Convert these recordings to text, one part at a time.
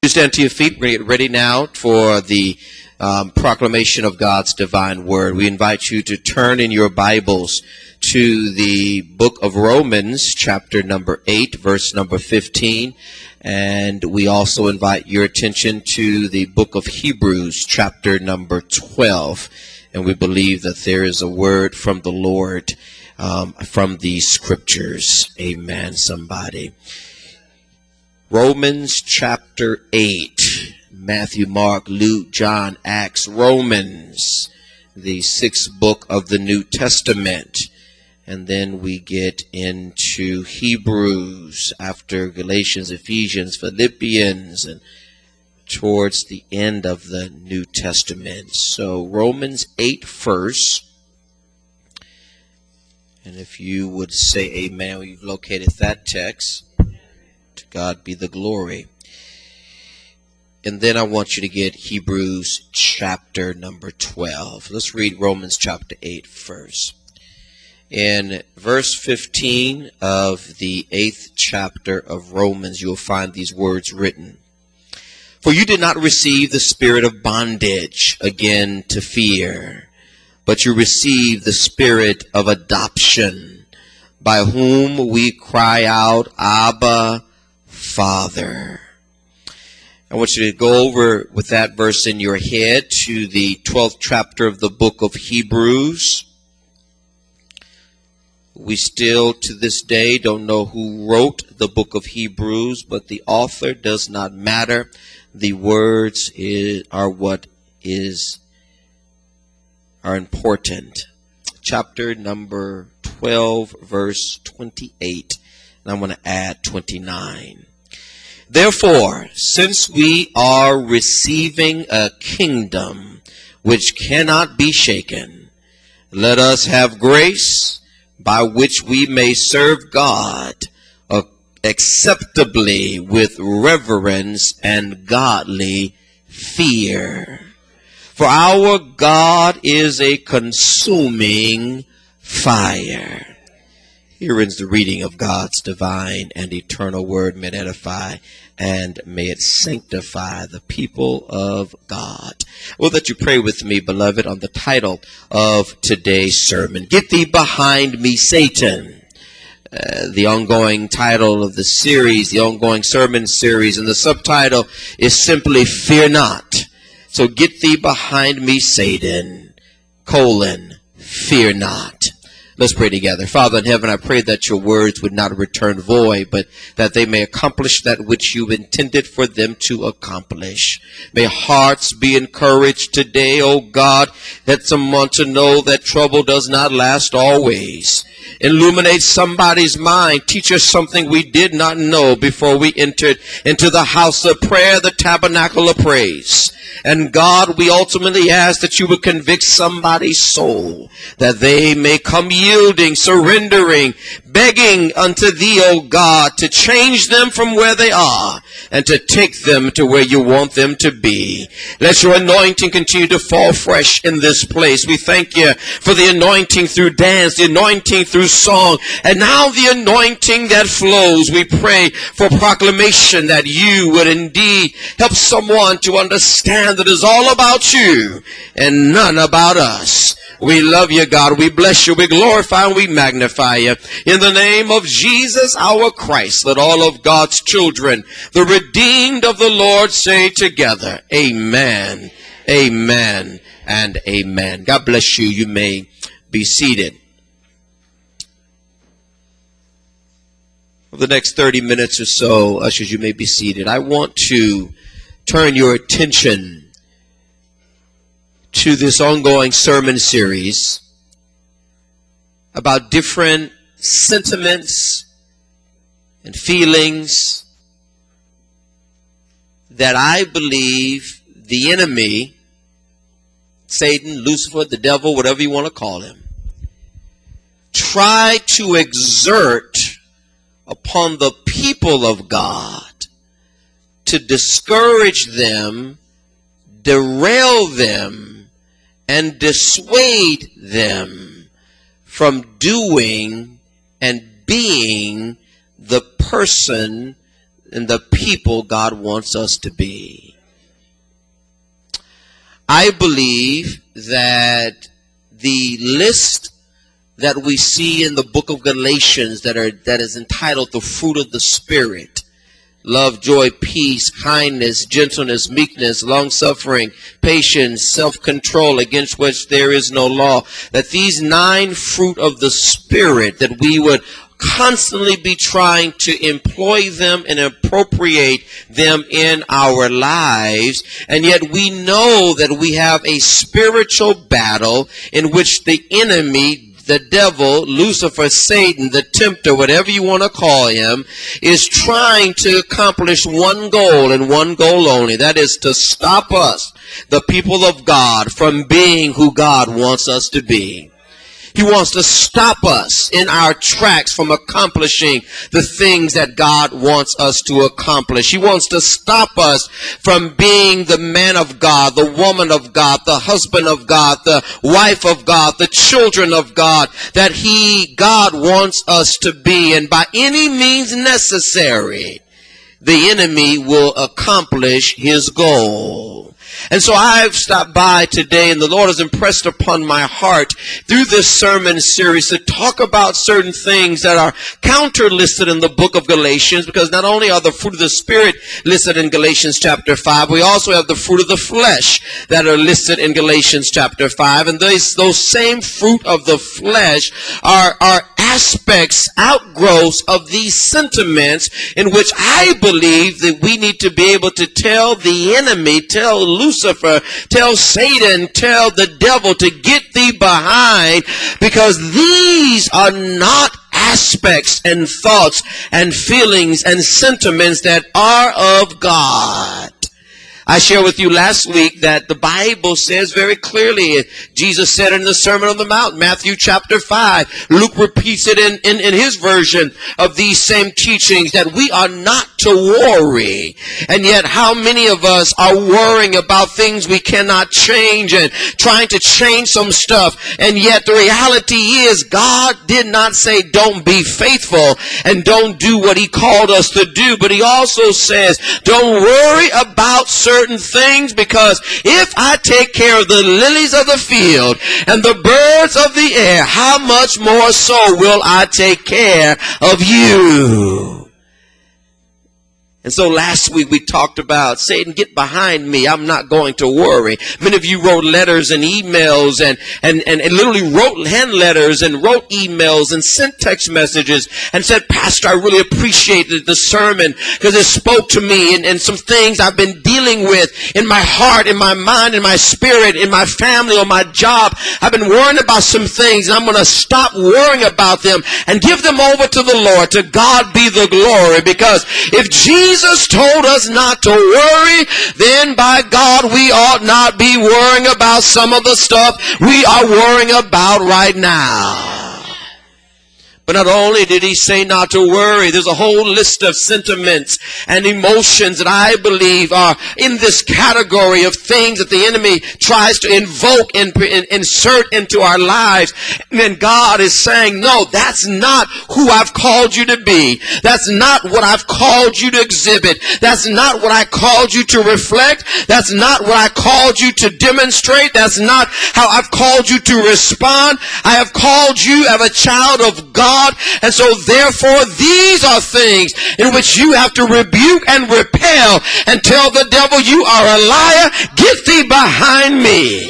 You stand to your feet. We're going to get ready now for the proclamation of God's divine word. We invite you to turn in your Bibles to the book of Romans, chapter number 8, verse number 15. And we also invite your attention to the book of Hebrews, chapter number 12. And we believe that there is a word from the Lord from these scriptures. Amen, somebody. Romans chapter 8, Matthew, Mark, Luke, John, Acts, Romans, the sixth book of the New Testament. And then we get into Hebrews after Galatians, Ephesians, Philippians, and towards the end of the New Testament. So Romans 8 first. And if you would say amen, we've located that text. To God be the glory. And then I want you to get Hebrews chapter number 12. Let's read Romans chapter 8 first. In verse 15 of the 8th chapter of Romans, you'll find these words written. For you did not receive the spirit of bondage again to fear, but you received the spirit of adoption, by whom we cry out, Abba, Father. I want you to go over with that verse in your head to the 12th chapter of the book of Hebrews. We still to this day don't know who wrote the book of Hebrews, but the author does not matter. The words are what are important. Chapter number 12, verse 28. And I'm going to add 29. Therefore, since we are receiving a kingdom which cannot be shaken, let us have grace by which we may serve God acceptably with reverence and godly fear. For our God is a consuming fire. Here ends the reading of God's divine and eternal word. May it edify and may it sanctify the people of God. Will that you pray with me, beloved, on the title of today's sermon. Get thee behind me, Satan. The ongoing title of the series, the ongoing sermon series, and the subtitle is simply Fear Not. So get thee behind me, Satan, fear not. Let's pray together. Father in heaven, I pray that your words would not return void, but that they may accomplish that which you intended for them to accomplish. May hearts be encouraged today, O God, that someone to know that trouble does not last always. Illuminate somebody's mind. Teach us something we did not know before we entered into the house of prayer, the tabernacle of praise. And God, we ultimately ask that you would convict somebody's soul, that they may come yielding, surrendering, begging unto thee, O God, to change them from where they are and to take them to where you want them to be. Let your anointing continue to fall fresh in this place. We thank you for the anointing through dance, the anointing through song, and now the anointing that flows. We pray for proclamation that you would indeed help someone to understand that it's all about you and none about us. We love you, God. We bless you. We glorify and we magnify you. In the name of Jesus, our Christ, let all of God's children, the redeemed of the Lord, say together, amen, amen, and amen. God bless you. You may be seated. For the next 30 minutes or so, ushers, you may be seated. I want to turn your attention to this ongoing sermon series about different sentiments and feelings that I believe the enemy, Satan, Lucifer, the devil, whatever you want to call him, try to exert upon the people of God to discourage them, derail them, and dissuade them from doing and being the person and the people God wants us to be. I believe that the list that we see in the book of Galatians that is entitled the fruit of the Spirit, love, joy, peace, kindness, gentleness, meekness, long-suffering, patience, self-control, against which there is no law, that these 9 fruit of the Spirit, that we would constantly be trying to employ them and appropriate them in our lives. And yet we know that we have a spiritual battle in which the enemy, the devil, Lucifer, Satan, the tempter, whatever you want to call him, is trying to accomplish one goal and one goal only. That is to stop us, the people of God, from being who God wants us to be. He wants to stop us in our tracks from accomplishing the things that God wants us to accomplish. He wants to stop us from being the man of God, the woman of God, the husband of God, the wife of God, the children of God, that God wants us to be. And by any means necessary, the enemy will accomplish his goal. And so I've stopped by today, and the Lord has impressed upon my heart through this sermon series to talk about certain things that are counter-listed in the book of Galatians, because not only are the fruit of the Spirit listed in Galatians chapter 5, we also have the fruit of the flesh that are listed in Galatians chapter 5. And those same fruit of the flesh are aspects, outgrowths of these sentiments in which I believe that we need to be able to tell the enemy, tell Lucifer, tell Satan, tell the devil to get thee behind, because these are not aspects and thoughts and feelings and sentiments that are of God. I shared with you last week that the Bible says very clearly, Jesus said in the Sermon on the Mount, Matthew chapter 5, Luke repeats it in his version of these same teachings, that we are not to worry. And yet how many of us are worrying about things we cannot change and trying to change some stuff? And yet the reality is God did not say don't be faithful and don't do what he called us to do, but he also says don't worry about certain things, because if I take care of the lilies of the field and the birds of the air, how much more so will I take care of you? And so last week we talked about, Satan, get behind me. I'm not going to worry. Many of you wrote letters and emails and literally wrote hand letters and wrote emails and sent text messages and said, Pastor, I really appreciated the sermon because it spoke to me and some things I've been dealing with in my heart, in my mind, in my spirit, in my family, on my job. I've been worrying about some things, and I'm going to stop worrying about them and give them over to the Lord. To God be the glory, because if Jesus told us not to worry, then by God we ought not be worrying about some of the stuff we are worrying about right now. But not only did he say not to worry, there's a whole list of sentiments and emotions that I believe are in this category of things that the enemy tries to invoke and insert into our lives. And then God is saying, no, that's not who I've called you to be. That's not what I've called you to exhibit. That's not what I called you to reflect. That's not what I called you to demonstrate. That's not how I've called you to respond. I have called you as a child of God. And so therefore these are things in which you have to rebuke and repel and tell the devil, you are a liar, get thee behind me.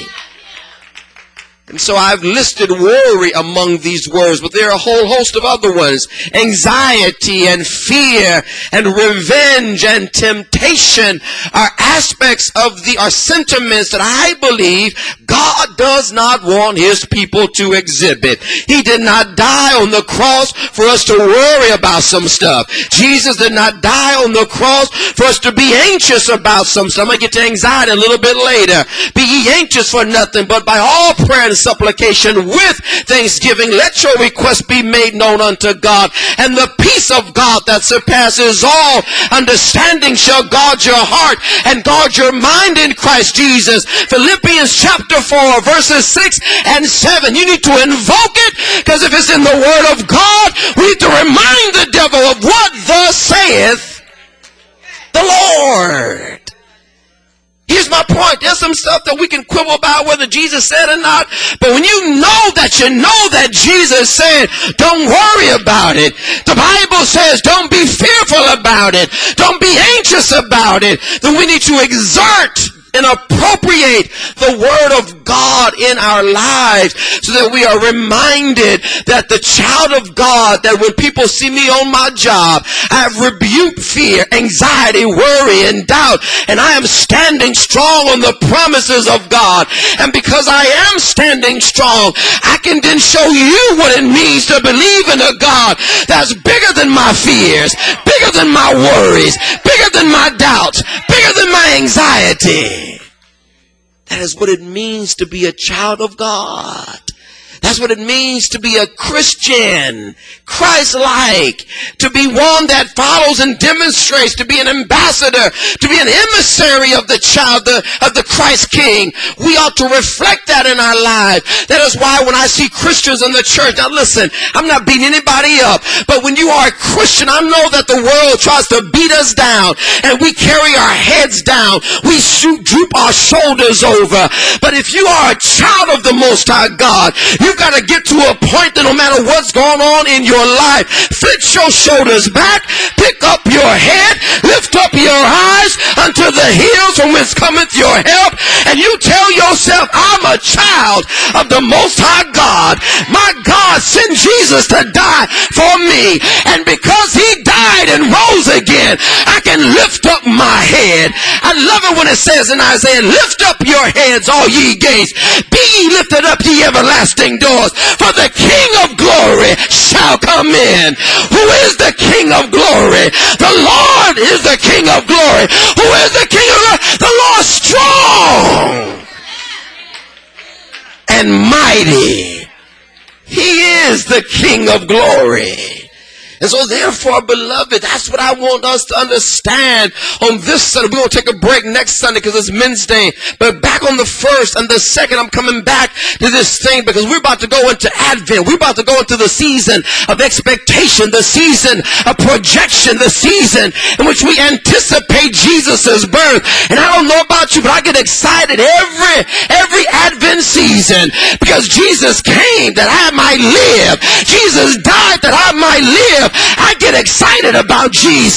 And so I've listed worry among these words, but there are a whole host of other ones. Anxiety and fear and revenge and temptation are aspects of are sentiments that I believe God does not want his people to exhibit. He did not die on the cross for us to worry about some stuff. Jesus did not die on the cross for us to be anxious about some stuff. I'm going to get to anxiety a little bit later. Be ye anxious for nothing, but by all prayer and supplication with thanksgiving, let your requests be made known unto God. And the peace of God that surpasses all understanding shall guard your heart and guard your mind in Christ Jesus. Philippians chapter 4 verses 6 and 7. You need to invoke it, because if it's in the word of God, we need to remind the devil of what thus saith the Lord. Here's my point. There's some stuff that we can quibble about whether Jesus said or not. But when you know that Jesus said, don't worry about it. The Bible says don't be fearful about it. Don't be anxious about it. Then we need to exert and appropriate the word of God in our lives so that we are reminded that the child of God, that when people see me on my job, I have rebuked fear, anxiety, worry, and doubt, and I am standing strong on the promises of God. And because I am standing strong, I can then show you what it means to believe in a God that's bigger than my fears, bigger than my worries, bigger than my doubts, bigger than my anxiety. That is what it means to be a child of God. That's what it means to be a Christian, Christ-like, to be one that follows and demonstrates, to be an ambassador, to be an emissary of the child, of the Christ King. We ought to reflect that in our lives. That is why when I see Christians in the church, now listen, I'm not beating anybody up, but when you are a Christian, I know that the world tries to beat us down, and we carry our heads down. We droop our shoulders over. But if you are a child of the Most High God, you've got to get to a point that no matter what's going on in your life, flip your shoulders back, pick up your head, lift up your eyes unto the hills from whence cometh your help, and you tell yourself, I'm a child of the Most High God. My God sent Jesus to die for me, and because he died and rose again, I can lift up my head. I love it when it says in Isaiah, lift up your heads, all ye gates, be ye lifted up, ye everlasting doors, for the King of glory shall come in. Who is the King of glory? The Lord is the King of glory. Who is the King of glory? The Lord strong and mighty. He is the King of glory. And so therefore, beloved, that's what I want us to understand on this Sunday. We're going to take a break next Sunday because it's Men's Day. But back on the 1st and the 2nd, I'm coming back to this thing because we're about to go into Advent. We're about to go into the season of expectation, the season of projection, the season in which we anticipate Jesus' birth. And I don't know about you, but I get excited every Advent season because Jesus came that I might live. Jesus died that I might live. I get excited about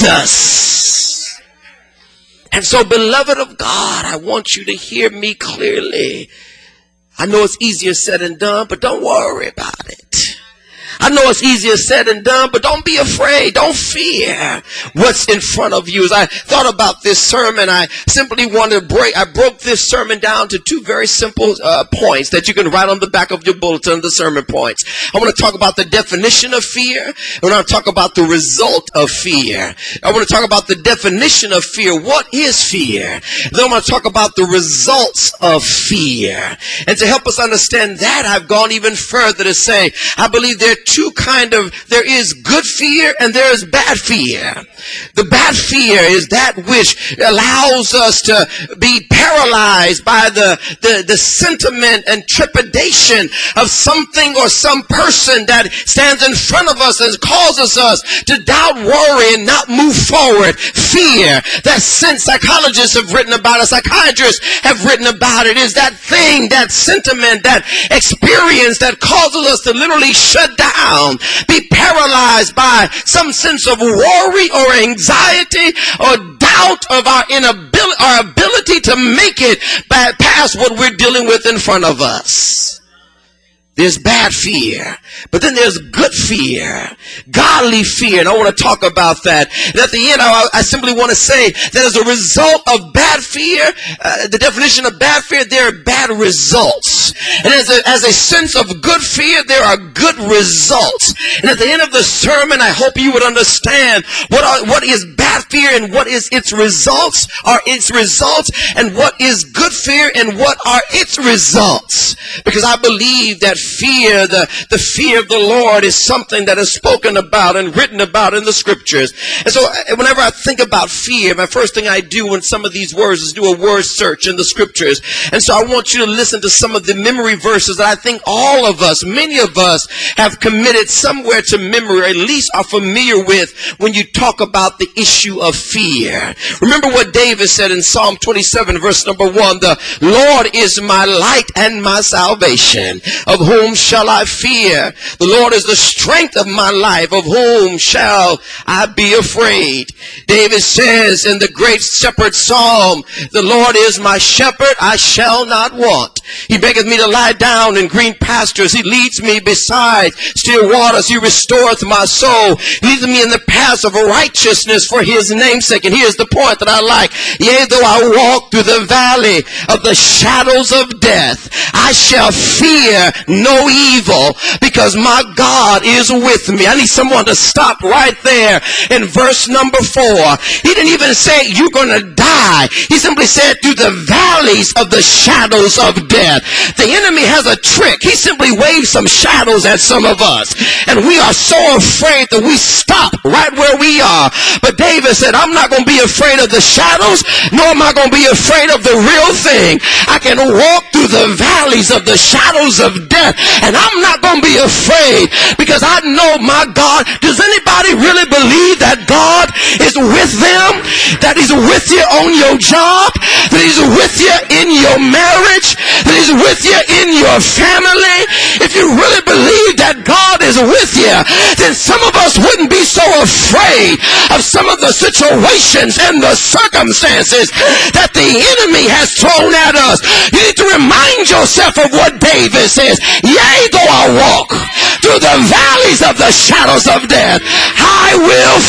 Jesus. And so, beloved of God, I want you to hear me clearly. I know it's easier said than done, but don't worry about it. I know it's easier said than done, but don't be afraid. Don't fear what's in front of you. As I thought about this sermon, I simply wanted to I broke this sermon down to two very simple points that you can write on the back of your bulletin, the sermon points. I want to talk about the definition of fear. I want to talk about the result of fear. I want to talk about the definition of fear. What is fear? Then I want to talk about the results of fear. And to help us understand that, I've gone even further to say, I believe there is good fear and there is bad fear. The bad fear is that which allows us to be paralyzed by the sentiment and trepidation of something or some person that stands in front of us and causes us to doubt, worry, and not move forward. Fear, that sense psychologists have written about it, psychiatrists have written about it, is that thing, that sentiment, that experience that causes us to literally shut down, be paralyzed by some sense of worry or anxiety or doubt of our ability to make it past what we're dealing with in front of us. There's bad fear, but then there's good fear, godly fear, and I want to talk about that. And at the end, I simply want to say that as a result of bad fear, the definition of bad fear, there are bad results. And as a sense of good fear, there are good results. And at the end of the sermon, I hope you would understand what is bad fear and what is its results, and what is good fear and what are its results. Because I believe that fear, the fear of the Lord is something that is spoken about and written about in the scriptures. And so whenever I think about fear, my first thing I do when some of these words is do a word search in the scriptures. And so I want you to listen to some of the memory verses that I think all of us, many of us, have committed somewhere to memory, or at least are familiar with when you talk about the issue of fear. Remember what David said in Psalm 27 verse number 1, the Lord is my light and my salvation. Of whom shall I fear? The Lord is the strength of my life. Of whom shall I be afraid? David says in the great shepherd psalm, the Lord is my shepherd, I shall not want. He maketh me to lie down in green pastures. He leads me beside still waters. He restoreth my soul. He leads me in the paths of righteousness for his name's sake. And here's the point that I like. Yea, though I walk through the valley of the shadows of death, I shall fear no evil, because my God is with me. I need someone to stop right there in verse number 4. He didn't even say you're going to die. He simply said through the valleys of the shadows of death. The enemy has a trick. He simply waves some shadows at some of us, and we are so afraid that we stop right where we are. But David said, I'm not going to be afraid of the shadows, nor am I going to be afraid of the real thing. I can walk through the valleys of the shadows of death, and I'm not going to be afraid, because I know my God. Does anybody really believe that God is with them? That he's with you on your job? That he's with you in your marriage? That he's with you in your family? If you really believe that God is with you, then some of us wouldn't be so afraid of some of the situations and the circumstances that the enemy has thrown at us. You need to remind yourself of what David says. Yea, though I walk through the valleys of the shadows of death, I will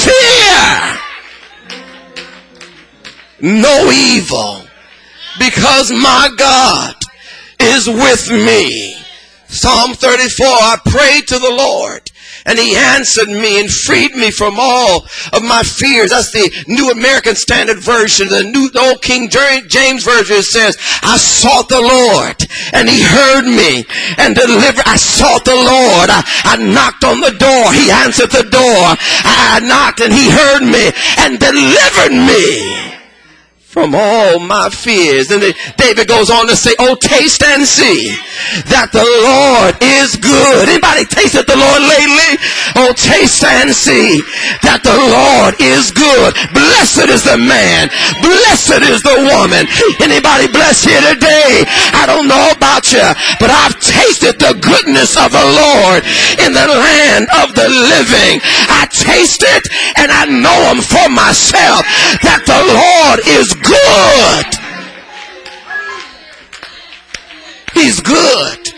fear no evil, because my God is with me. Psalm 34, I prayed to the Lord, and he answered me and freed me from all of my fears. That's the New American Standard Version. The Old King James Version says, I sought the Lord, and he heard me and delivered. I sought the Lord. I knocked on the door. He answered the door. I knocked, and he heard me and delivered me from all my fears. And David goes on to say, oh, taste and see that the Lord is good. Anybody tasted the Lord lately? Oh, taste and see that the Lord is good. Blessed is the man. Blessed is the woman. Anybody blessed here today? I don't know about you, but I've tasted the goodness of the Lord in the land of the living. I taste it, and I know him for myself, that the Lord is good. He's good.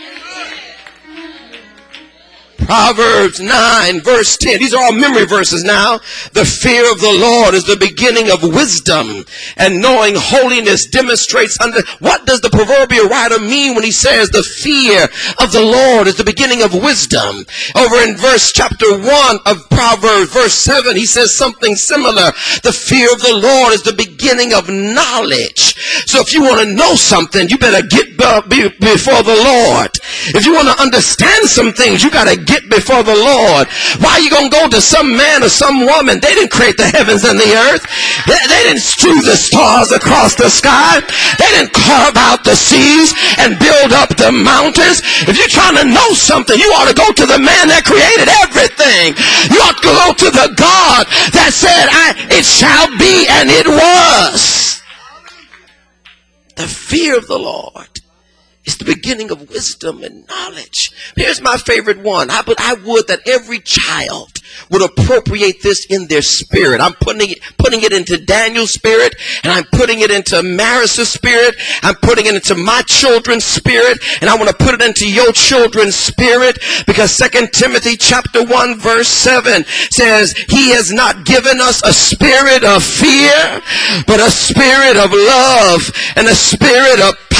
Proverbs 9 verse 10. These are all memory verses now. The fear of the Lord is the beginning of wisdom, and knowing holiness demonstrates under. What does the proverbial writer mean when he says the fear of the Lord is the beginning of wisdom? Over in chapter 1 of Proverbs, verse 7, he says something similar. The fear of the Lord is the beginning of knowledge. So if you want to know something, you better get before the Lord. If you want to understand some things, you got to get before the Lord. Why are you going to go to some man or some woman? They didn't create the heavens and the earth. They didn't strew the stars across the sky. They didn't carve out the seas and build up the mountains. If you're trying to know something, you ought to go to the man that created everything. You ought to go to the God that said, it shall be, and it was. The fear of the Lord is the beginning of wisdom and knowledge. Here's my favorite one. I would that every child would appropriate this in their spirit. I'm putting it into Daniel's spirit, and I'm putting it into Maris's spirit. I'm putting it into my children's spirit, and I want to put it into your children's spirit, because 2 Timothy chapter 1 verse 7 says, he has not given us a spirit of fear, but a spirit of love and a spirit of power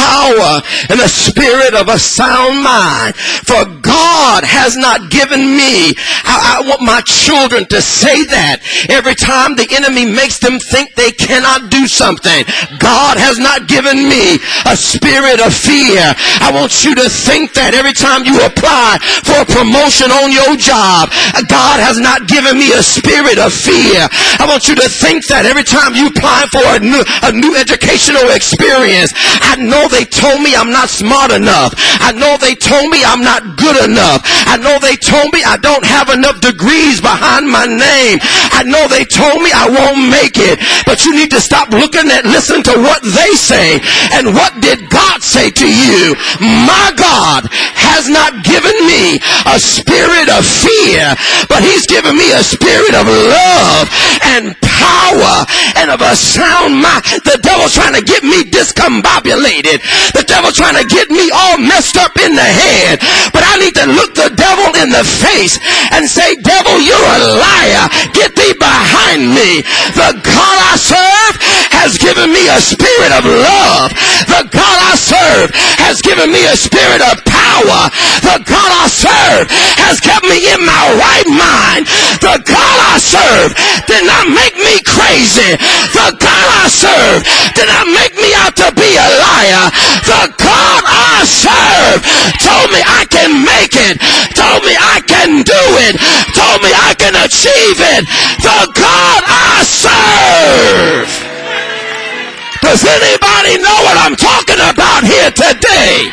power and the spirit of a sound mind. For God has not given me. I want my children to say that every time the enemy makes them think they cannot do something. God has not given me a spirit of fear. I want you to think that every time you apply for a promotion on your job. God has not given me a spirit of fear. I want you to think that every time you apply for a new educational experience. I know they told me I'm not smart enough. I know they told me I'm not good enough. I know they told me I don't have enough degrees behind my name. I know they told me I won't make it. But you need to stop listen to what they say. And what did God say to you? My God has not given me a spirit of fear, but he's given me a spirit of love and power and of a sound mind. The devil's trying to get me discombobulated. The devil's trying to get me all messed up in the head. But I need to look the devil in the face and say, devil, you're a liar. Get thee behind me. The God I serve has given me a spirit of love. The God I serve has given me a spirit of power. The God I serve has kept me in my right mind. The God I serve did not make me crazy. The God I serve did not make me out to be a liar. The God I serve told me I can make it. Told me I can do it. Told me I can achieve it. The God I serve. Does anybody know what I'm talking about here today?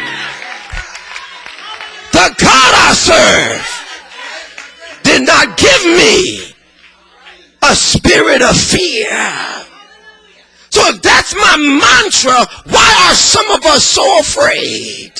The God I serve did not give me a spirit of fear. So if that's my mantra, why are some of us so afraid?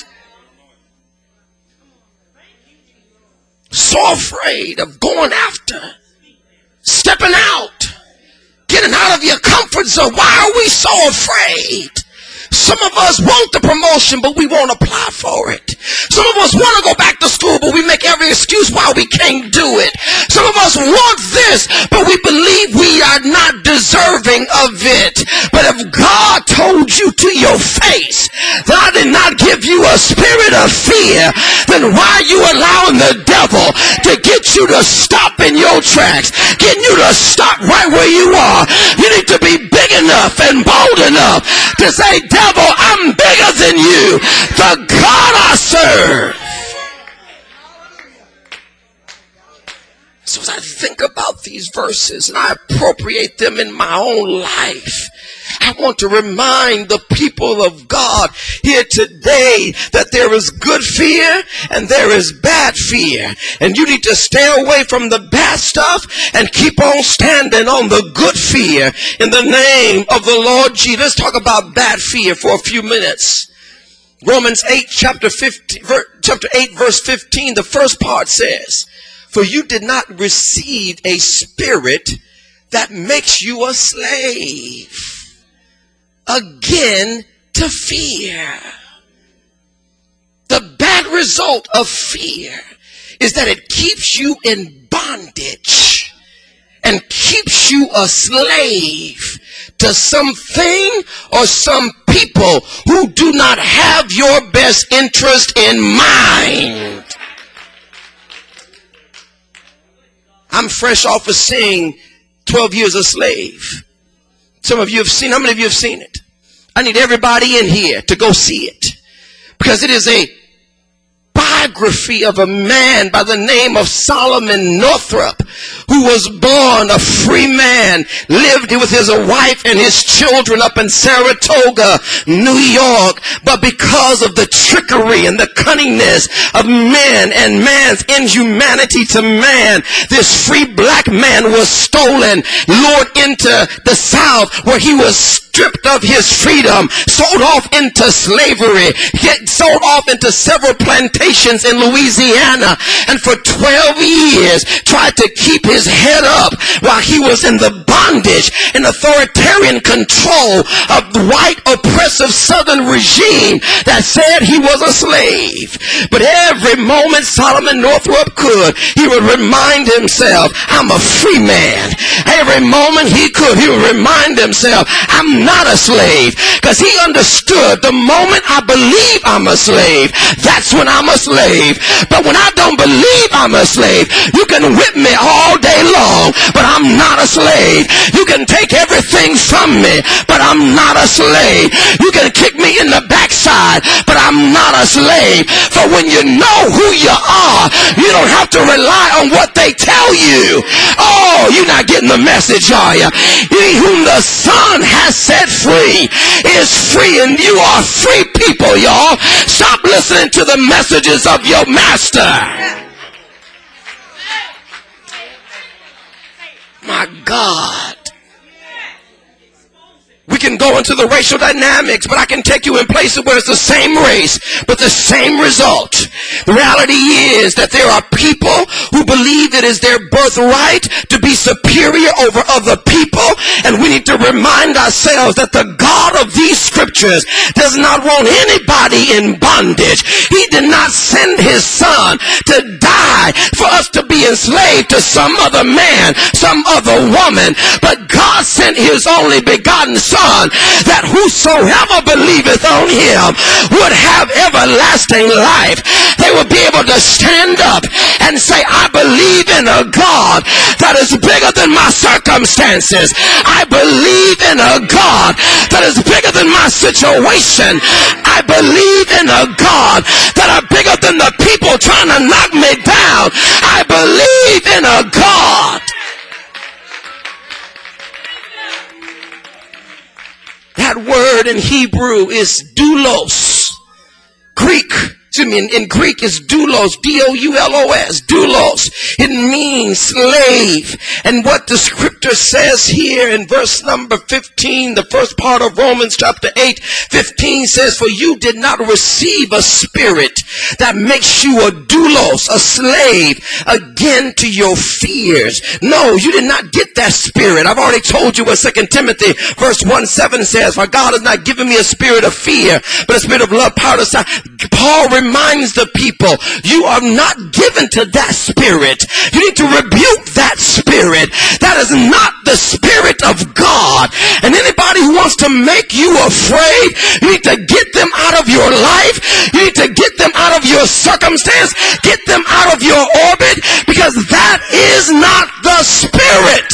So afraid of going after, stepping out, getting out of your comfort zone. Why are we so afraid? Some of us want the promotion, but we won't apply for it. Some of us want to go back to school, but we make every excuse why we can't do it. Some of us want this, but we believe we are not deserving of it. But if God told you to your face that I did not give you a spirit of fear, then why are you allowing the devil to get you to stop in your tracks, getting you to stop right where you are? You need to be big enough and bold enough to say, devil, I'm bigger than you. The God I serve. So as I think about these verses and I appropriate them in my own life, I want to remind the people of God here today that there is good fear and there is bad fear. And you need to stay away from the bad stuff and keep on standing on the good fear in the name of the Lord Jesus. Let's talk about bad fear for a few minutes. Romans 8, chapter 8, verse 15, the first part says, for you did not receive a spirit that makes you a slave again to fear. The bad result of fear is that it keeps you in bondage and keeps you a slave to something or some people who do not have your best interest in mind. I'm fresh off of seeing 12 Years a Slave. Some of you have seen, how many of you have seen it? I need everybody in here to go see it. Because it is a biography of a man by the name of Solomon Northup, who was born a free man, lived with his wife and his children up in Saratoga, New York. But because of the trickery and the cunningness of men and man's inhumanity to man, this free black man was stolen, lured into the South where he was stripped of his freedom, sold off into slavery, sold off into several plantations in Louisiana, and for 12 years tried to keep his head up while he was in the bondage and authoritarian control of the white oppressive southern regime that said he was a slave. But every moment Solomon Northup could, he would remind himself, I'm a free man. Every moment he could, he would remind himself, I'm I'm not a slave, because he understood the moment I believe I'm a slave, that's when I'm a slave. But when I don't believe I'm a slave, you can whip me all day long, but I'm not a slave. You can take everything from me, but I'm not a slave. You can kick me in the backside, but I'm not a slave. For when you know who you are, you don't have to rely on what they tell you. Oh, you're not getting the message, are you? He whom the Son has set free is free, and you are free people, y'all. Stop listening to the messages of your master. My God. We can go into the racial dynamics, but I can take you in places where it's the same race, but the same result. The reality is that there are people who believe it is their birthright to be superior over other people, and we need to remind ourselves that the God of these scriptures does not want anybody in bondage. He did not send his son to die for us to be enslaved to some other man, some other woman, but God sent his only begotten son, that whosoever believeth on him would have everlasting life. They will be able to stand up and say, I believe in a God that is bigger than my circumstances. I believe in a God that is bigger than my situation. I believe in a God that are bigger than the people trying to knock me down. I believe in a God. That word in Hebrew is doulos. In Greek is doulos, D-O-U-L-O-S, doulos. It means slave. And what the scripture says here in verse number 15, the first part of Romans chapter 8:15 says, for you did not receive a spirit that makes you a doulos, a slave, again to your fears. No, you did not get that spirit. I've already told you what 2 Timothy verse 1:7 says, for God has not given me a spirit of fear, but a spirit of love, power, and sound. Paul reminds the people, you are not given to that spirit. You need to rebuke that spirit. That is not the spirit of God. And anybody who wants to make you afraid, you need to get them out of your life. You need to get them out of your circumstance. Get them out of your orbit, because that is not the spirit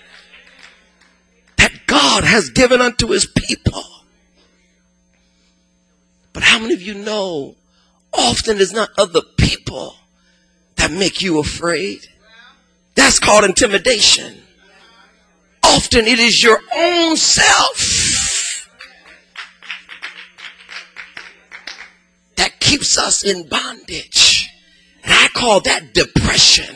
that God has given unto his people. But how many of you know often it's not other people that make you afraid? That's called intimidation. Often it is your own self that keeps us in bondage. And I call that depression.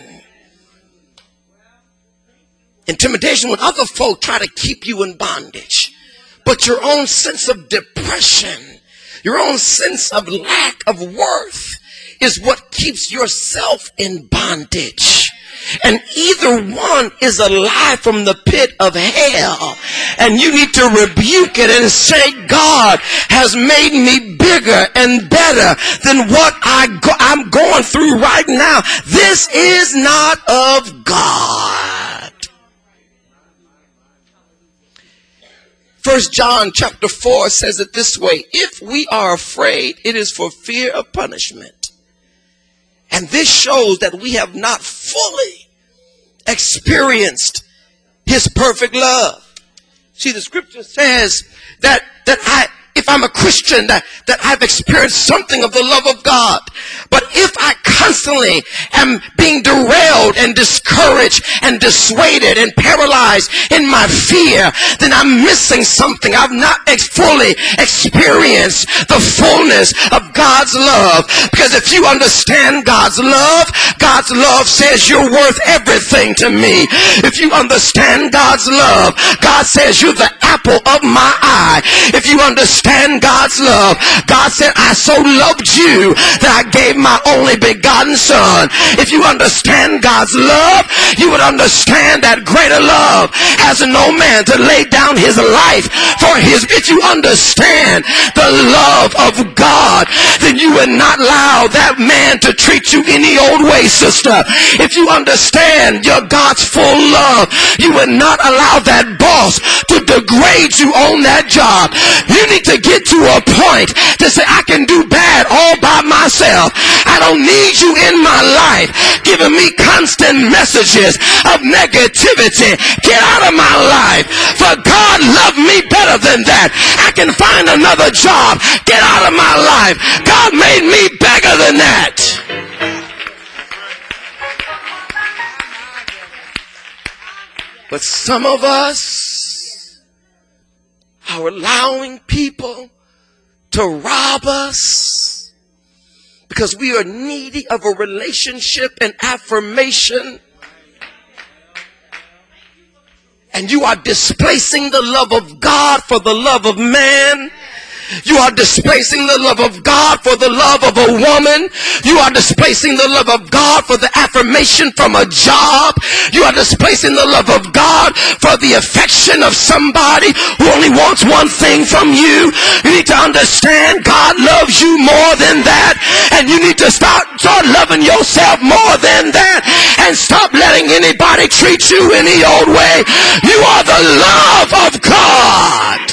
Intimidation when other folk try to keep you in bondage. But your own sense of depression, your own sense of lack of worth is what keeps yourself in bondage. And either one is a lie from the pit of hell. And you need to rebuke it and say, God has made me bigger and better than what I'm going through right now. This is not of God. 1 John chapter 4 says it this way: if we are afraid, it is for fear of punishment. And this shows that we have not fully experienced his perfect love. See, the scripture says that if I'm a Christian, that I've experienced something of the love of God. But if I constantly am being derailed and discouraged and dissuaded and paralyzed in my fear, then I'm missing something. I've not fully experienced the fullness of God's love. Because if you understand God's love says you're worth everything to me. If you understand God's love, God says you're the apple of my eye. If you understand God's love, God said, I so loved you that I gave my only begotten son. If you understand God's love, you would understand that greater love has no man to lay down his life for his. If you understand the the love of God, then you would not allow that man to treat you any old way, sister. If you understand your God's full love, you would not allow that boss to degrade you on that job. You need to get to a point to say, I can do bad all by myself. I don't need you in my life giving me constant messages of negativity. Get out of my life. For God loved me better than that. I can find another job. Get out of my life. God made me bigger than that. But some of us are allowing people to rob us because we are needy of a relationship and affirmation. And you are displacing the love of God for the love of man. You are displacing the love of God for the love of a woman. You are displacing the love of God for the affirmation from a job. You are displacing the love of God for the affection of somebody who only wants one thing from you. You need to understand God loves you more than that. And you need to start loving yourself more than that. And stop letting anybody treat you any old way. You are the love of God.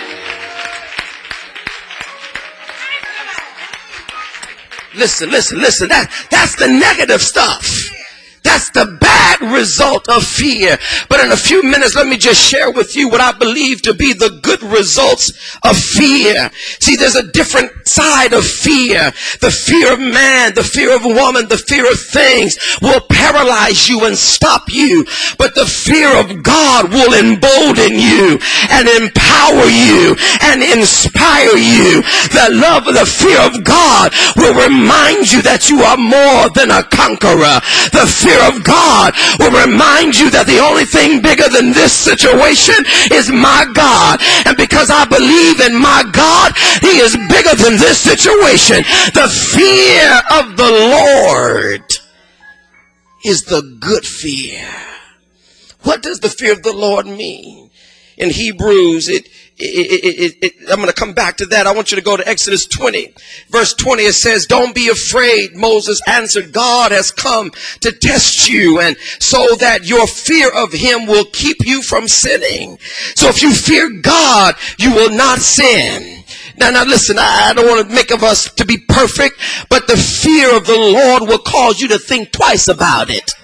Listen. That's the negative stuff. That's the bad result of fear. But in a few minutes, let me just share with you what I believe to be the good results of fear. See, there's a different side of fear. The fear of man, the fear of woman, the fear of things will paralyze you and stop you. But the fear of God will embolden you and empower you and inspire you. The love of the fear of God will remind you that you are more than a conqueror. The fear of God will remind you that the only thing bigger than this situation is my God. And because I believe in my God, He is bigger than this situation. The fear of the Lord is the good fear. What does the fear of the Lord mean? In Hebrews, I'm going to come back to that. I want you to go to Exodus 20. Verse 20, it says, don't be afraid. Moses answered, God has come to test you, and so that your fear of Him will keep you from sinning. So if you fear God, you will not sin. Now listen, I don't want to make of us to be perfect, but the fear of the Lord will cause you to think twice about it.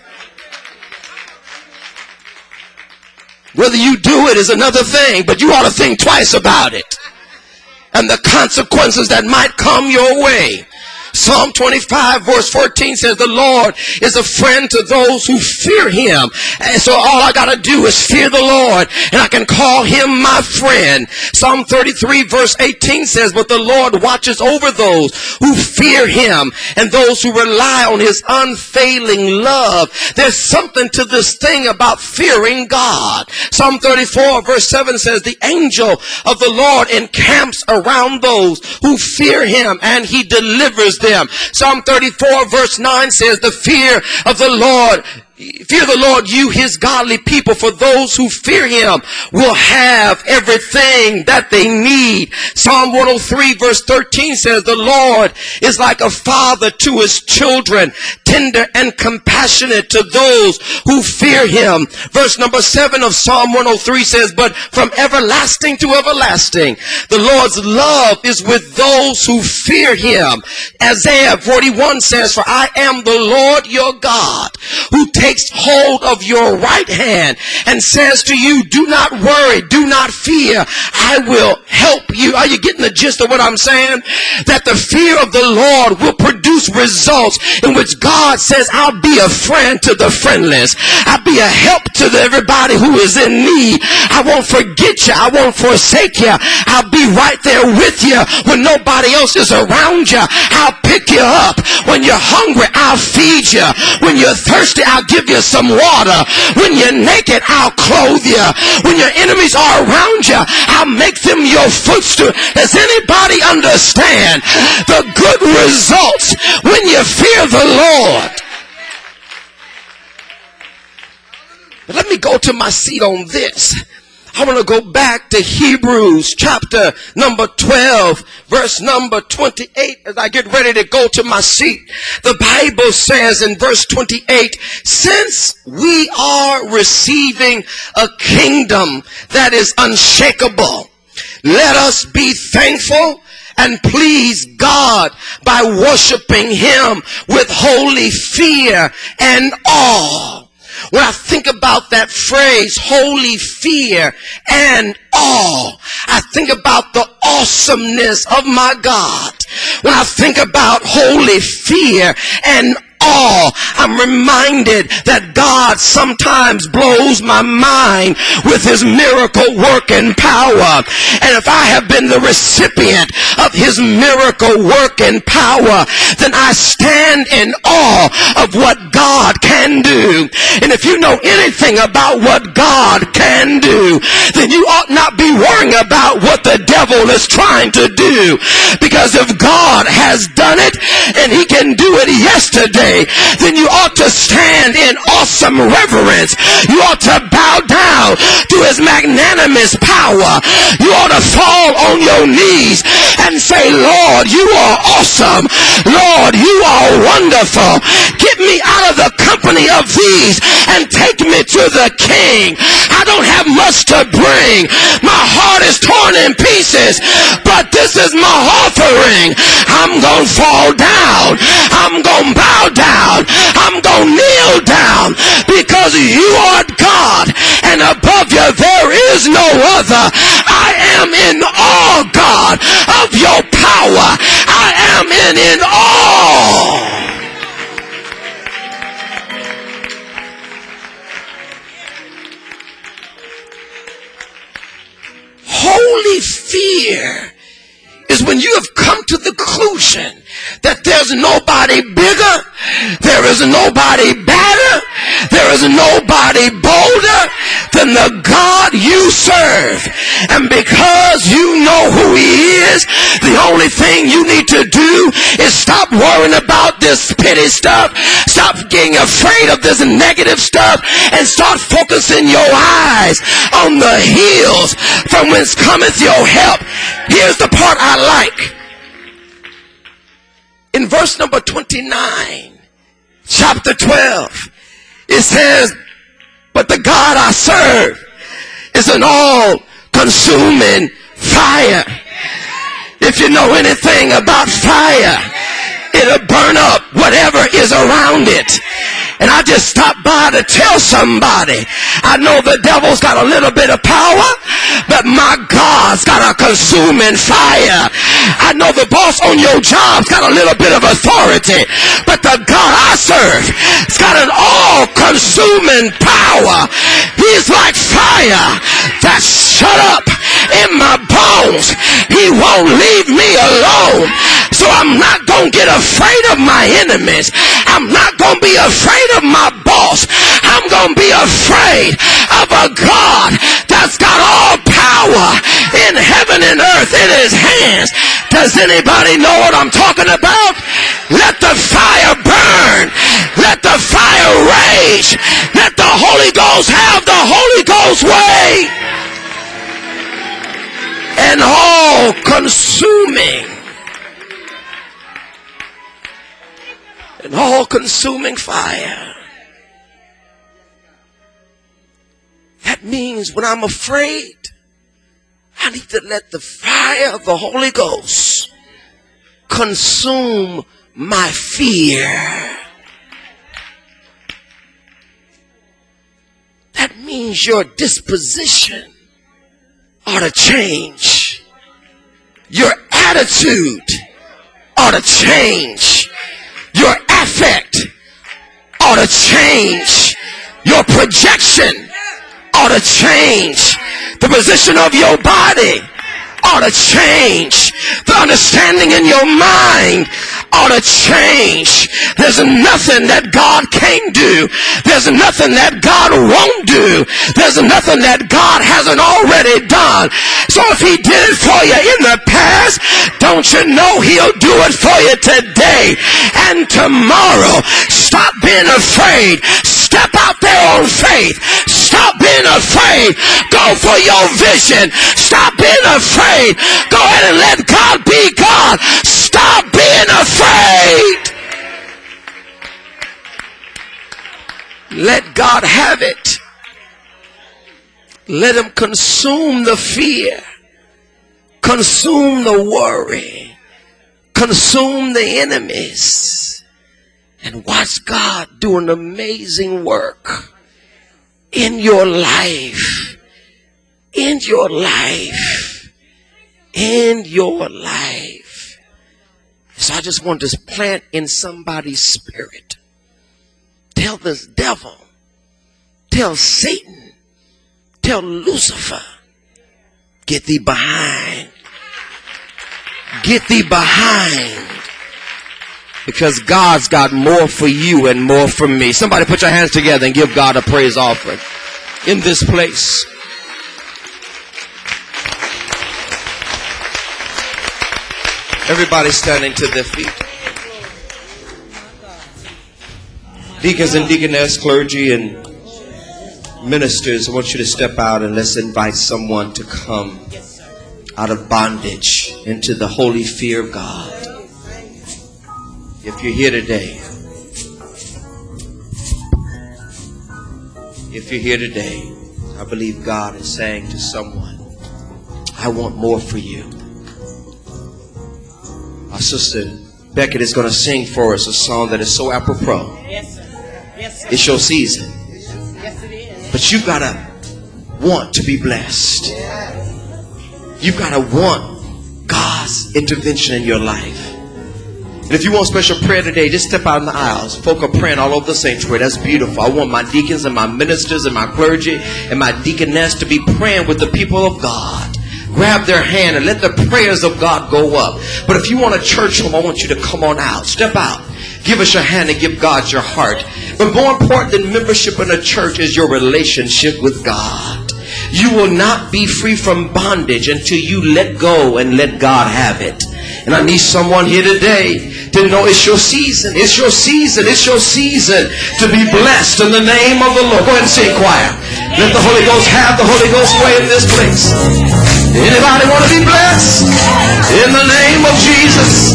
Whether you do it is another thing, but you ought to think twice about it and the consequences that might come your way. Psalm 25 verse 14 says the Lord is a friend to those who fear Him. And so all I got to do is fear the Lord and I can call Him my friend. Psalm 33 verse 18 says, but the Lord watches over those who fear Him and those who rely on His unfailing love. There's something to this thing about fearing God. Psalm 34 verse 7 says, the angel of the Lord encamps around those who fear Him and He delivers them. Psalm 34 verse 9 says, the fear of the Lord, fear the Lord, you His godly people, for those who fear Him will have everything that they need. Psalm 103 verse 13 says, the Lord is like a father to His children, tender and compassionate to those who fear Him. Verse number 7 of Psalm 103 says, but from everlasting to everlasting, the Lord's love is with those who fear Him. Isaiah 41 says, for I am the Lord your God, who takes hold of your right hand and says to you, do not worry, do not fear, I will help you. Are you getting the gist of what I'm saying? That the fear of the Lord will produce results in which God says, I'll be a friend to the friendless. I'll be a help to everybody who is in need. I won't forget you. I won't forsake you. I'll be right there with you when nobody else is around you. I'll pick you up. When you're hungry, I'll feed you. When you're thirsty, I'll give you some water. When you're naked, I'll clothe you. When your enemies are around you, I'll make them your footstool. Does anybody understand the good results when you fear the Lord? But let me go to my seat on this. I want to go back to Hebrews chapter number 12, verse number 28 as I get ready to go to my seat. The Bible says in verse 28, since we are receiving a kingdom that is unshakable, let us be thankful and please God by worshiping Him with holy fear and awe. When I think about that phrase, holy fear and awe, I think about the awesomeness of my God. When I think about holy fear and awe, I'm reminded that God sometimes blows my mind with His miracle working power. And if I have been the recipient of His miracle working power, then I stand in awe of what God can do. And if you know anything about what God can do, then you ought not be worrying about what the devil is trying to do. Because if God has done it and He can do it yesterday, then you ought to stand in awesome reverence. You ought to bow down to His magnanimous power. You ought to fall on your knees and say, Lord, you are awesome. Lord, you are wonderful. Get me out of the company of these and take me to the King. I don't have much to bring. My heart is torn in pieces, but this is my offering. I'm going to fall down. I'm going to bow down. I'm going to kneel down because you are God and above you there is no other. I am in awe, God, of your power. I am in awe. Holy fear is when you have come to the conclusion that there's nobody bigger, there is nobody better, there is nobody bolder than the God you serve. And because you know who He is, the only thing you need to do is stop worrying about this petty stuff, stop getting afraid of this negative stuff, and start focusing your eyes on the hills from whence cometh your help. Here's the part I like. In verse number 29, chapter 12, it says, but the God I serve is an all-consuming fire. If you know anything about fire, it'll burn up whatever is around it. And I just stopped by to tell somebody, I know the devil's got a little bit of power, but my God's got a consuming fire. I know the boss on your job's got a little bit of authority, but the God I serve has got an all-consuming power. He's like fire that's shut up in my bones. He won't leave me alone. So I'm not going to get afraid of my enemies. I'm not going to be afraid of my boss. I'm going to be afraid of a God that's got all power in heaven and earth in His hands. Does anybody know what I'm talking about? Let the fire burn. Let the fire rage. Let the Holy Ghost have the Holy Ghost way. And all consuming. An all-consuming fire. That means when I'm afraid, I need to let the fire of the Holy Ghost consume my fear. That means your disposition ought to change. Your attitude ought to change. Your affect ought to change. Your projection ought to change. The position of your body ought to change. The understanding in your mind ought to change. There's nothing that God can't do. There's nothing that God won't do. There's nothing that God hasn't already done. So if He did it for you in the past, Don't you know he'll do it for you today and tomorrow? Stop being afraid. Step out there on faith. Stop being afraid. Go for your vision. Stop being afraid. Go ahead and let God be God. Stop being afraid. Let God have it. Let him consume the fear. Consume the worry. Consume the enemies. And watch God do an amazing work in your life. In your life. In your life. So I just want to plant in somebody's spirit. Tell this devil. Tell Satan. Tell Lucifer. Get thee behind. Get thee behind. Because God's got more for you and more for me. Somebody put your hands together and give God a praise offering in this place. Everybody standing to their feet. Deacons and deaconess, clergy and ministers, I want you to step out and let's invite someone to come out of bondage into the holy fear of God. If you're here today, I believe God is saying to someone, I want more for you. Our sister Beckett is going to sing for us a song that is so apropos. Yes, sir. Yes, sir. It's your season. Yes, it is. But you got to want to be blessed. You got to want God's intervention in your life. And if you want special prayer today, just step out in the aisles. Folk are praying all over the sanctuary. That's beautiful. I want my deacons and my ministers and my clergy and my deaconess to be praying with the people of God. Grab their hand and let the prayers of God go up. But if you want a church home, I want you to come on out. Step out. Give us your hand and give God your heart. But more important than membership in a church is your relationship with God. You will not be free from bondage until you let go and let God have it. And I need someone here today to know it's your season. It's your season. It's your season to be blessed in the name of the Lord. Go ahead and sing, choir. Let the Holy Ghost have the Holy Ghost way in this place. Anybody want to be blessed? In the name of Jesus.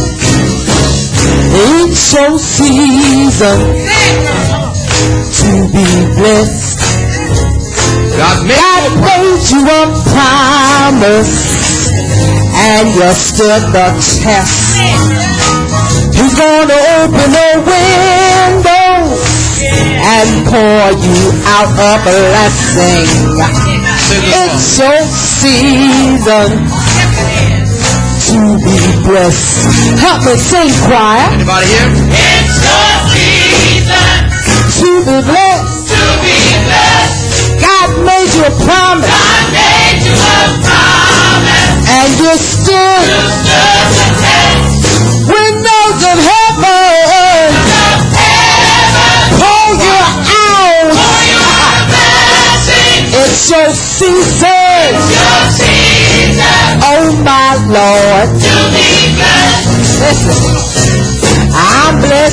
It's your season to be blessed. God made you a promise, and you stood the test. He's gonna open the windows and pour you out a blessing. It's your season to be blessed. Help me sing, choir. Anybody here? It's your season To be blessed. to be blessed. God made you a promise, God made you a promise. and you stood You stood the test. windows of heaven. Pour you out. For your blessing. It's your season. Your season Oh my Lord. to be blessed. Listen, I'm blessed.